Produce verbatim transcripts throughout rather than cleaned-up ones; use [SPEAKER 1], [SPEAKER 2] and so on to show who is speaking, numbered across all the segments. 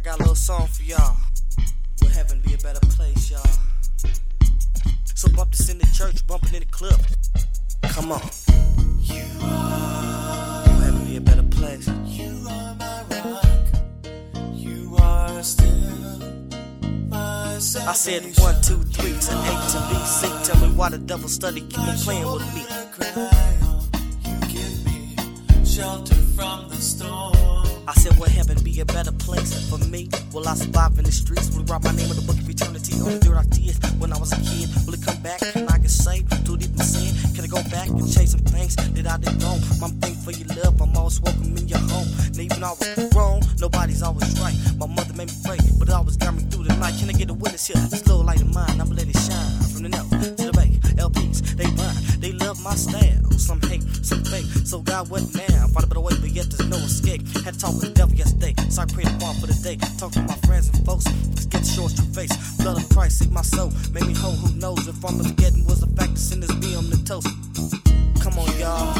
[SPEAKER 1] got a little song for y'all. Will heaven be a better place, y'all? So bump this in the church, bump it in the club. Come on. You are. Will heaven be a better place?
[SPEAKER 2] You are my rock. You are still my salvation.
[SPEAKER 1] I said one, two, three to A to B, C. Tell me why the devil study keep on playing with me.
[SPEAKER 2] You give me shelter from the storm.
[SPEAKER 1] I said, will heaven be a better place for me? Will I survive in the streets? Will it write my name in the book of eternity? On the dirt I did when I was a kid. Will it come back? Can I get saved? Too deep in sin? Can I go back and change some things that I did wrong? I'm thankful for your love. I'm always welcome in your home. And even I was wrong, nobody's always right. My mother made me pray, but it always got me through the night. Can I get a witness here? This little light of mine, I'ma let it shine. From the north to the bay, L Ps, they blind. They love my style. Some hate, some fake. So God, what now? Find a better way, but yet there's no escape. Had to talk with the devil yesterday, so I prayed upon for the day. Talk to my friends and folks, let's get the short's true face. Blood of Christ, seek my soul, make me whole. Who knows if I'm forgetting was the fact that sinners be on the toast. Come on, y'all.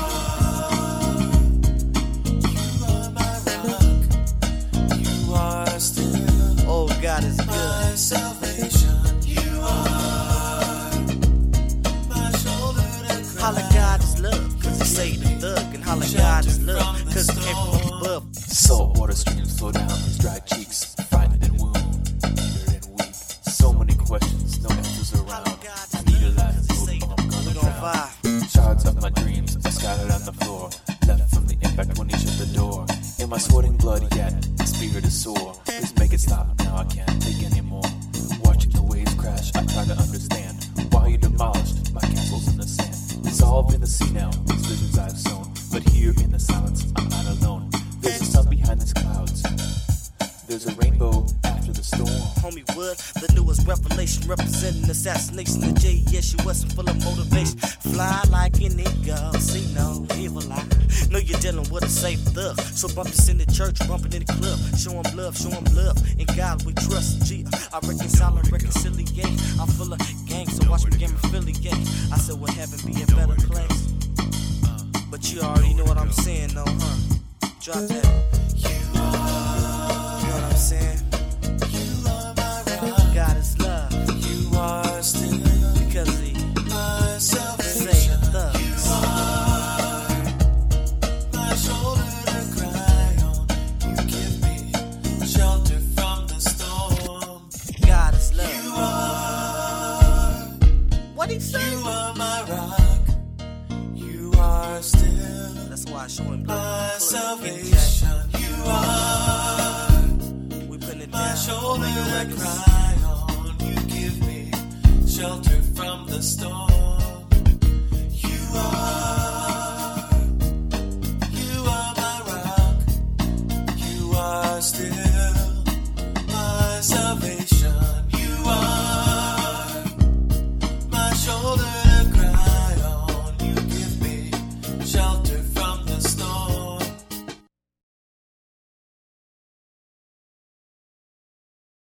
[SPEAKER 2] You are my rock. You are still
[SPEAKER 1] Oh, God is good.
[SPEAKER 2] my salvation. You are my shoulder to cry.
[SPEAKER 1] Holla, God is love, cause he saved the thug. And holla, God is love, cause he came from above.
[SPEAKER 3] Salt water streams flow down his dry cheeks, frightened and wound, eager and weak. So many questions, no answers around. I need a life to I'm gonna drown. Shards of my dreams are scattered on the floor, left from the impact when he shut the door. In my sweating blood yet, my spirit is sore. Please make it stop now, I can't take anymore. Watching the waves crash, I try to understand why you demolished my castles in the sand. Dissolved in the sea now, these visions I've sown. But here in the silence, I'm not alone. There's a sun behind these clouds. There's a rainbow after the storm.
[SPEAKER 1] Homie Wood, the newest revelation representing assassination. The J S U S full of motivation. Fly like an eagle, see no evil eye. Know you're dealing with a safe thug. So bump this in the church, bump it in the club. Show 'em love, show 'em love. In God we trust. G, I reconcile and reconciliate. I'm full of gang, so watch me get me affiliate. I said, will heaven be a better place? But you already know what I'm saying, though, huh? Drop that.
[SPEAKER 2] You are,
[SPEAKER 1] You know what I'm saying?
[SPEAKER 2] you are my rock.
[SPEAKER 1] God is love.
[SPEAKER 2] You are still
[SPEAKER 1] Because he
[SPEAKER 2] my
[SPEAKER 1] saved
[SPEAKER 2] salvation.
[SPEAKER 1] the thugs.
[SPEAKER 2] You are my shoulder to cry on. You give me shelter from the storm.
[SPEAKER 1] God is
[SPEAKER 2] You
[SPEAKER 1] love.
[SPEAKER 2] are,
[SPEAKER 1] What he say?
[SPEAKER 2] you are my rock. You are still
[SPEAKER 1] That's why I show him
[SPEAKER 2] my
[SPEAKER 1] love.
[SPEAKER 2] salvation.